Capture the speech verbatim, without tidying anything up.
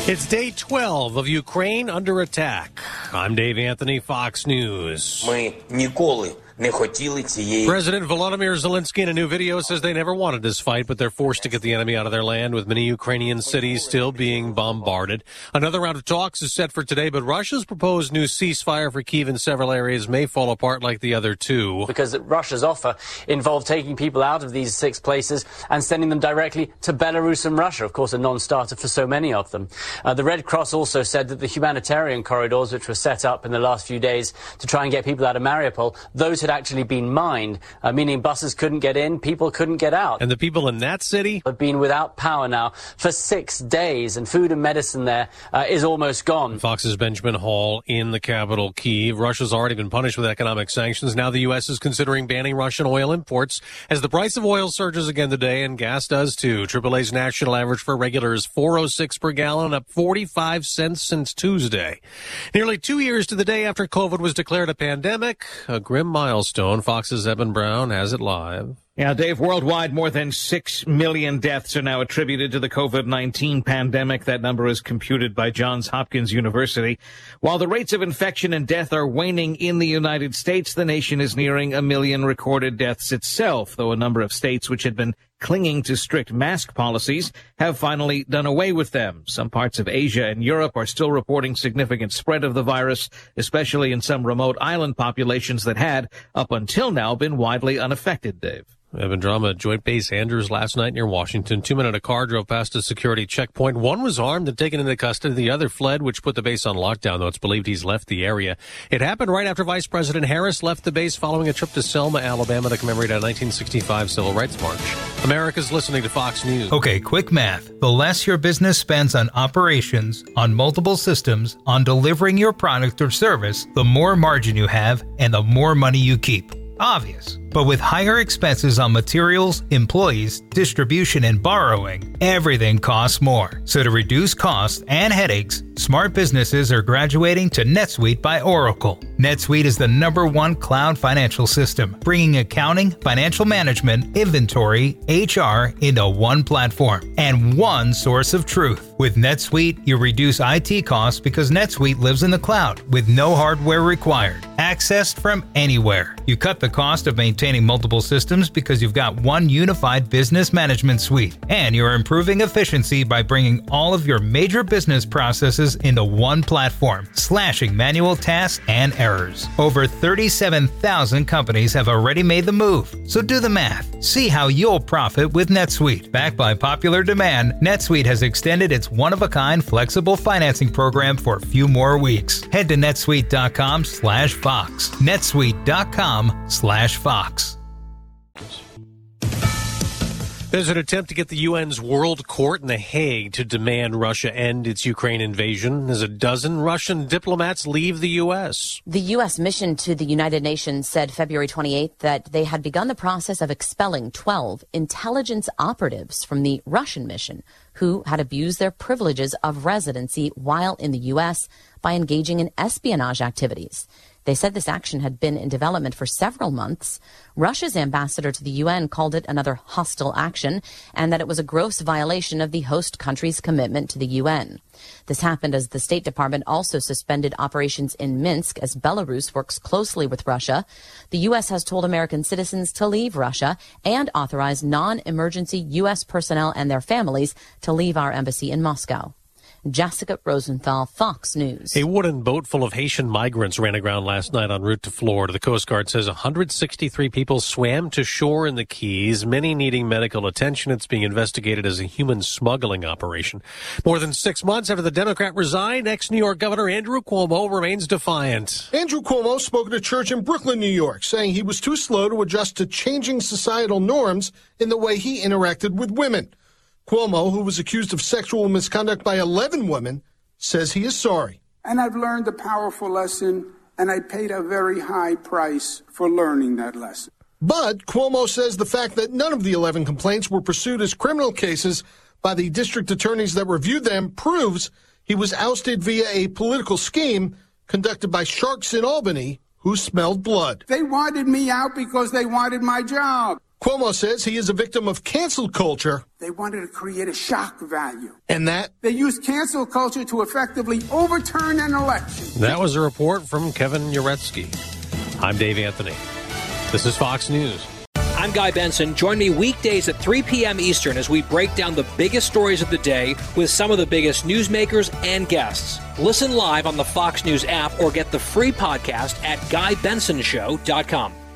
It's day twelve of Ukraine under attack. I'm Dave Anthony, Fox News. Ми ніколи не хотіли цієї... President Volodymyr Zelensky in a new video says they never wanted this fight, but they're forced to get the enemy out of their land, with many Ukrainian cities still being bombarded. Another round of talks is set for today, but Russia's proposed new ceasefire for Kyiv in several areas may fall apart like the other two. Because Russia's offer involved taking people out of these six places and sending them directly to Belarus and Russia, of course a non-starter for so many of them. Uh, the Red Cross also said that the humanitarian corridors, which were set up in the last few days to try and get people out of Mariupol, those had actually been mined, uh, meaning buses couldn't get in, people couldn't get out. And the people in that city have been without power now for six days, and food and medicine there uh, is almost gone. Fox's Benjamin Hall in the capital, Kyiv. Russia's already been punished with economic sanctions. Now the U S is considering banning Russian oil imports as the price of oil surges again today, and gas does too. triple A's national average for regular is four oh six per gallon, up forty-five cents since Tuesday. Nearly two years to the day after COVID was declared a pandemic, a grim milestone. Fox's Eben Brown has it live. Yeah, Dave, worldwide, more than six million deaths are now attributed to the COVID nineteen pandemic. That number is computed by Johns Hopkins University. While the rates of infection and death are waning in the United States, the nation is nearing a million recorded deaths itself, though a number of states which had been clinging to strict mask policies have finally done away with them. Some parts of Asia and Europe are still reporting significant spread of the virus, especially in some remote island populations that had, up until now, been widely unaffected, Dave. Evan Drama at Joint Base Andrews last night near Washington. Two men in a car drove past a security checkpoint. One was armed and taken into custody. The other fled, which put the base on lockdown, though it's believed he's left the area. It happened right after Vice President Harris left the base following a trip to Selma, Alabama to commemorate a nineteen sixty-five Civil Rights March. America's listening to Fox News. Okay, quick math. The less your business spends on operations, on multiple systems, on delivering your product or service, the more margin you have and the more money you keep. Obvious. But with higher expenses on materials, employees, distribution, and borrowing, everything costs more. So to reduce costs and headaches, smart businesses are graduating to NetSuite by Oracle. NetSuite is the number one cloud financial system, bringing accounting, financial management, inventory, H R into one platform and one source of truth. With NetSuite, you reduce I T costs because NetSuite lives in the cloud with no hardware required, accessed from anywhere. You cut the cost of maintaining multiple systems because you've got one unified business management suite, and you're improving efficiency by bringing all of your major business processes into one platform, slashing manual tasks and errors. Over thirty-seven thousand companies have already made the move, so do the math. See how you'll profit with NetSuite. Backed by popular demand, NetSuite has extended its one-of-a-kind flexible financing program for a few more weeks. Head to netsuite.com slash Fox. netsuite.com slash Fox. There's an attempt to get the U N's World Court in The Hague to demand Russia end its Ukraine invasion as a dozen Russian diplomats leave the U S. The U S mission to the United Nations said February twenty-eighth that they had begun the process of expelling twelve intelligence operatives from the Russian mission who had abused their privileges of residency while in the U S by engaging in espionage activities. They said this action had been in development for several months. Russia's ambassador to the U N called it another hostile action and that it was a gross violation of the host country's commitment to the U N. This happened as the State Department also suspended operations in Minsk as Belarus works closely with Russia. The U S has told American citizens to leave Russia and authorized non-emergency U S personnel and their families to leave our embassy in Moscow. Jessica Rosenthal, Fox News. A wooden boat full of Haitian migrants ran aground last night en route to Florida. The Coast Guard says one hundred sixty-three people swam to shore in the Keys, many needing medical attention. It's being investigated as a human smuggling operation. More than six months after the Democrat resigned, ex-New York Governor Andrew Cuomo remains defiant. Andrew Cuomo spoke at a church in Brooklyn, New York, saying he was too slow to adjust to changing societal norms in the way he interacted with women. Cuomo, who was accused of sexual misconduct by eleven women, says he is sorry. And I've learned a powerful lesson, and I paid a very high price for learning that lesson. But Cuomo says the fact that none of the eleven complaints were pursued as criminal cases by the district attorneys that reviewed them proves he was ousted via a political scheme conducted by sharks in Albany who smelled blood. They wanted me out because they wanted my job. Cuomo says he is a victim of cancel culture. They wanted to create a shock value. And that? They used cancel culture to effectively overturn an election. That was a report from Kevin Uretsky. I'm Dave Anthony. This is Fox News. I'm Guy Benson. Join me weekdays at three p.m. Eastern as we break down the biggest stories of the day with some of the biggest newsmakers and guests. Listen live on the Fox News app or get the free podcast at guy benson show dot com.